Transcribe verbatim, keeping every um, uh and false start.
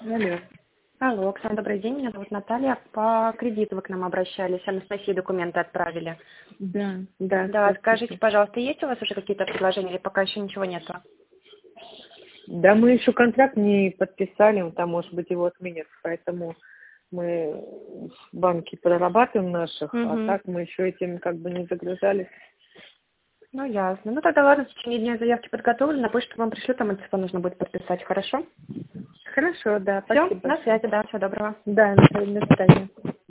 Алло. Алло, Оксана, добрый день. Меня зовут Наталья. По кредиту вы к нам обращались, Анастасии документы отправили. Да, да, Да, скажите, здравствуйте. пожалуйста, есть у вас уже какие-то предложения или пока еще ничего нету? Да, мы еще контракт не подписали, там, может быть, его отменят, поэтому мы в банке прорабатываем наших, а Угу. так мы еще этим как бы не загружались. Ну, ясно. Ну, тогда ладно, в течение дня заявки подготовлю, на почту вам пришлю, там это нужно будет подписать, хорошо? Хорошо, да, Все, спасибо на большое. связи, да, всего доброго. Да, до свидания.